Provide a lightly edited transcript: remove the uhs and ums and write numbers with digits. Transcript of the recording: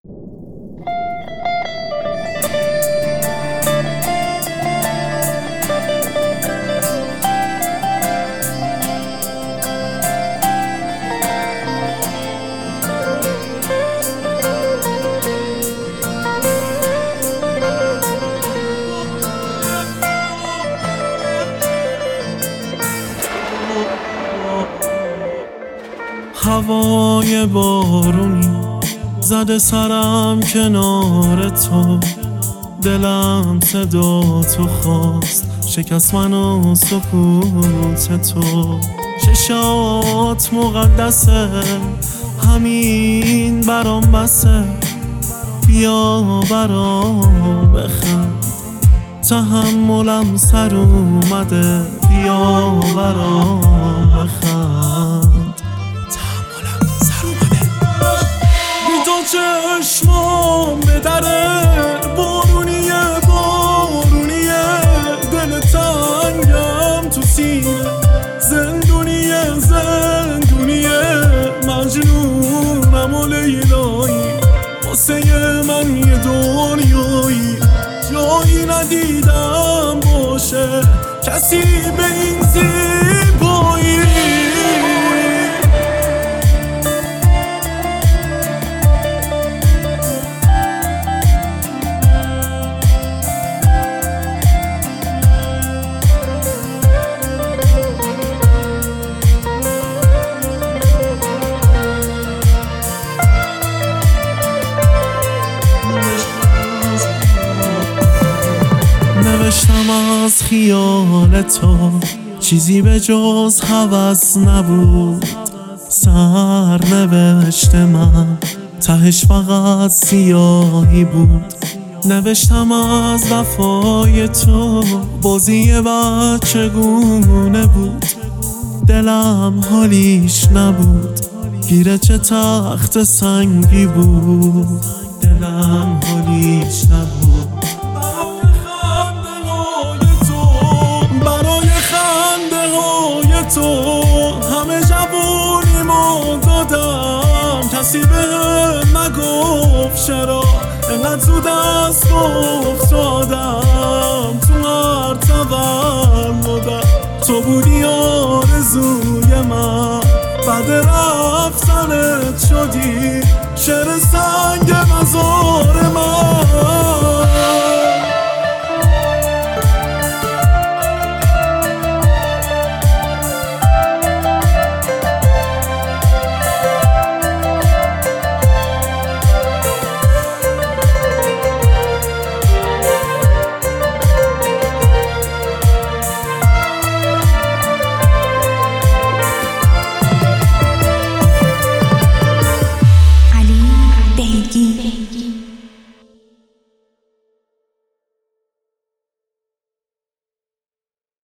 هوای بارونی زده سرم کنار تو، دلم صدا تو خواست، شکست من و سکوت تو. چشات مقدسه، همین برام بسه، بیا برام بخند، تحملم سر اومده، بیا برام بخند. چشمام به دره، بارونیه بارونیه، دل تنگم تو سینه، زندونیه زندونیه، مجنونم و لیلایی، واسه من یه دنیایی، جایی ندیدم باشه کسی به این زیبایی. نوشتم از خیال تو، چیزی به جز هوس نبود، سر نوشت من تهش فقط سیاهی بود. نوشتم از وفای تو، بازی بچگونه بود، دلم حالیش نبود، گیره چه تخت سنگی بود، دلم حالیش نبود. تو همه جوونیمو دادم، کسی بهم نگفت چرا انقدر زود از تو افتادم. تو هر تولدم تو بودی آرزوی من، بعد رفتنت شدی شعر سنگ